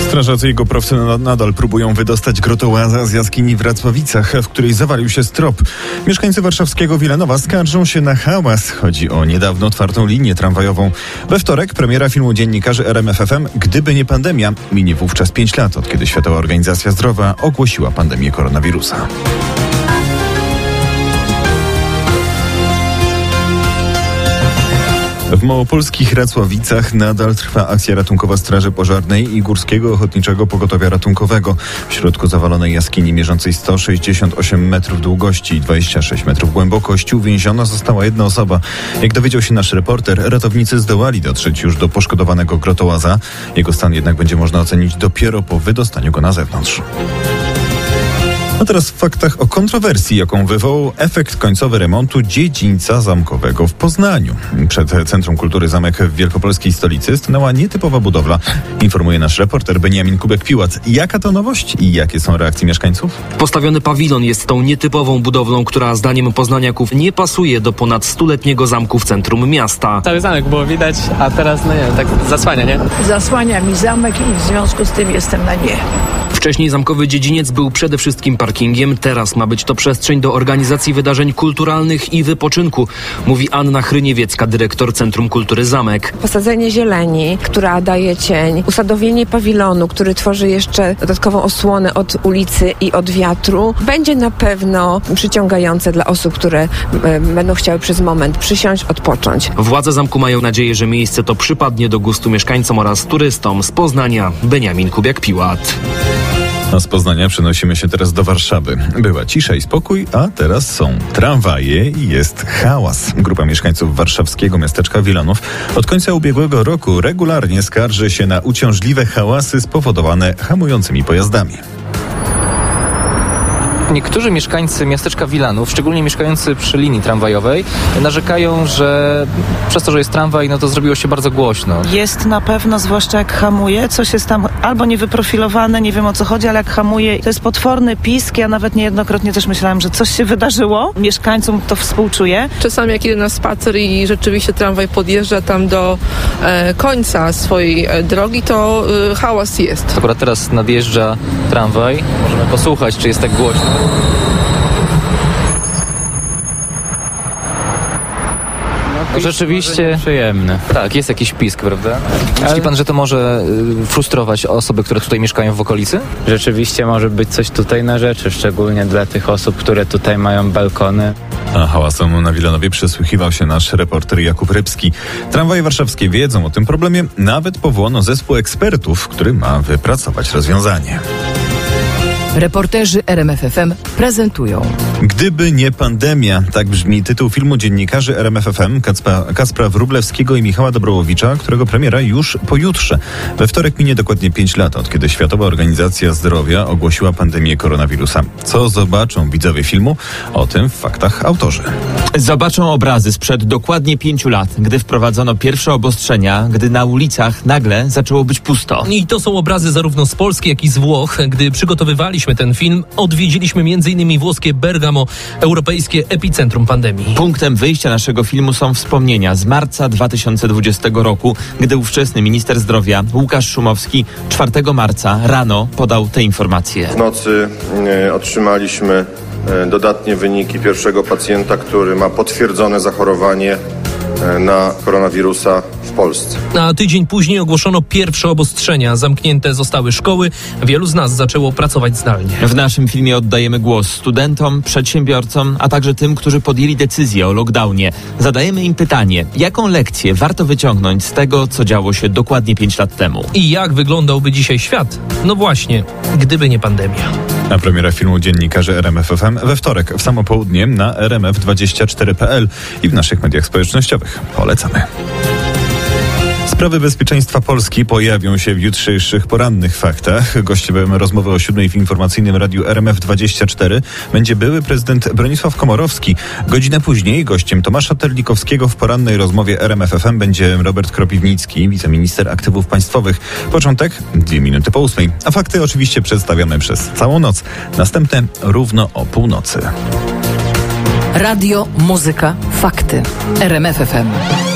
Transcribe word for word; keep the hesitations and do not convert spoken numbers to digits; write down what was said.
Strażacy i GoProwcy nadal próbują wydostać grotołaza z jaskini w Racławicach, w której zawalił się strop. Mieszkańcy warszawskiego Wilanowa skarżą się na hałas. Chodzi o niedawno otwartą linię tramwajową. We wtorek premiera filmu dziennikarzy R M F F M Gdyby nie pandemia. Minie wówczas pięć lat, od kiedy Światowa Organizacja Zdrowia ogłosiła pandemię koronawirusa. W małopolskich Racławicach nadal trwa akcja ratunkowa Straży Pożarnej i Górskiego Ochotniczego Pogotowia Ratunkowego. W środku zawalonej jaskini mierzącej sto sześćdziesiąt osiem metrów długości i dwadzieścia sześć metrów głębokości uwięziona została jedna osoba. Jak dowiedział się nasz reporter, ratownicy zdołali dotrzeć już do poszkodowanego grotołaza. Jego stan jednak będzie można ocenić dopiero po wydostaniu go na zewnątrz. A teraz w faktach o kontrowersji, jaką wywołał efekt końcowy remontu dziedzińca zamkowego w Poznaniu. Przed Centrum Kultury Zamek w wielkopolskiej stolicy stanęła nietypowa budowla. Informuje nasz reporter Beniamin Kubek-Piłac. Jaka to nowość i jakie są reakcye mieszkańców? Postawiony pawilon jest tą nietypową budowlą, która zdaniem poznaniaków nie pasuje do ponad stuletniego zamku w centrum miasta. Cały zamek było widać, a teraz no nie, tak zasłania, nie? Zasłania mi zamek i w związku z tym jestem na nie. Wcześniej zamkowy dziedziniec był przede wszystkim parkingiem, teraz ma być to przestrzeń do organizacji wydarzeń kulturalnych i wypoczynku, mówi Anna Chryniewiecka, dyrektor Centrum Kultury Zamek. Posadzenie zieleni, która daje cień, usadowienie pawilonu, który tworzy jeszcze dodatkową osłonę od ulicy i od wiatru, będzie na pewno przyciągające dla osób, które e, będą chciały przez moment przysiąść, odpocząć. Władze zamku mają nadzieję, że miejsce to przypadnie do gustu mieszkańcom oraz turystom. Z Poznania Beniamin Kubiak-Piłat. A z Poznania przenosimy się teraz do Warszawy. Była cisza i spokój, a teraz są tramwaje i jest hałas. Grupa mieszkańców warszawskiego miasteczka Wilanów od końca ubiegłego roku regularnie skarży się na uciążliwe hałasy spowodowane hamującymi pojazdami. Niektórzy mieszkańcy miasteczka Wilanów, szczególnie mieszkający przy linii tramwajowej, narzekają, że przez to, że jest tramwaj, no to zrobiło się bardzo głośno. Jest na pewno, zwłaszcza jak hamuje, coś jest tam albo niewyprofilowane, nie wiem o co chodzi, ale jak hamuje, to jest potworny pisk. Ja nawet niejednokrotnie też myślałam, że coś się wydarzyło. Mieszkańcom to współczuję. Czasami jak idę na spacer i rzeczywiście tramwaj podjeżdża tam do e, końca swojej e, drogi, to e, hałas jest. Akurat teraz nadjeżdża tramwaj. Możemy posłuchać, czy jest tak głośno. No, rzeczywiście przyjemne. Tak, jest jakiś pisk, prawda? Myśli pan, że to może y, frustrować osoby, które tutaj mieszkają w okolicy? Rzeczywiście może być coś tutaj na rzeczy, szczególnie dla tych osób, które tutaj mają balkony. A hałasom na Wilanowie przysłuchiwał się nasz reporter Jakub Rybski. Tramwaje warszawskie wiedzą o tym problemie. Nawet powołano zespół ekspertów, który ma wypracować rozwiązanie. Reporterzy R M F F M prezentują Gdyby nie pandemia. Tak brzmi tytuł filmu dziennikarzy R M F F M Kacpra, Kacpra Wróblewskiego i Michała Dobrołowicza, którego premiera już pojutrze. We wtorek minie dokładnie pięć lat, od kiedy Światowa Organizacja Zdrowia ogłosiła pandemię koronawirusa. Co zobaczą widzowie filmu? O tym w faktach autorzy. Zobaczą obrazy sprzed dokładnie pięciu lat, gdy wprowadzono pierwsze obostrzenia, gdy na ulicach nagle zaczęło być pusto. I to są obrazy zarówno z Polski, jak i z Włoch. Gdy przygotowywaliśmy ten film, odwiedziliśmy między innymi włoskie Bergamo, europejskie epicentrum pandemii. Punktem wyjścia naszego filmu są wspomnienia z marca dwa tysiące dwudziestego roku, gdy ówczesny minister zdrowia Łukasz Szumowski czwartego marca rano podał te informacje. W nocy e, otrzymaliśmy e, dodatnie wyniki pierwszego pacjenta, który ma potwierdzone zachorowanie e, na koronawirusa w Polsce. A tydzień później ogłoszono pierwsze obostrzenia. Zamknięte zostały szkoły. Wielu z nas zaczęło pracować zdalnie. W naszym filmie oddajemy głos studentom, przedsiębiorcom, a także tym, którzy podjęli decyzję o lockdownie. Zadajemy im pytanie, jaką lekcję warto wyciągnąć z tego, co działo się dokładnie pięć lat temu. I jak wyglądałby dzisiaj świat? No właśnie, gdyby nie pandemia. A premiera filmu dziennikarzy R M F F M we wtorek w samo południe na r m f dwadzieścia cztery kropka p l i w naszych mediach społecznościowych. Polecamy. Sprawy bezpieczeństwa Polski pojawią się w jutrzejszych porannych faktach. Gościem rozmowy o siódmej w informacyjnym radiu R M F dwadzieścia cztery będzie były prezydent Bronisław Komorowski. Godzinę później gościem Tomasza Terlikowskiego w porannej rozmowie R M F F M będzie Robert Kropiwnicki, wiceminister aktywów państwowych. Początek dwie minuty po ósmej. A fakty oczywiście przedstawiamy przez całą noc. Następne równo o północy. Radio, muzyka, fakty. R M F F M.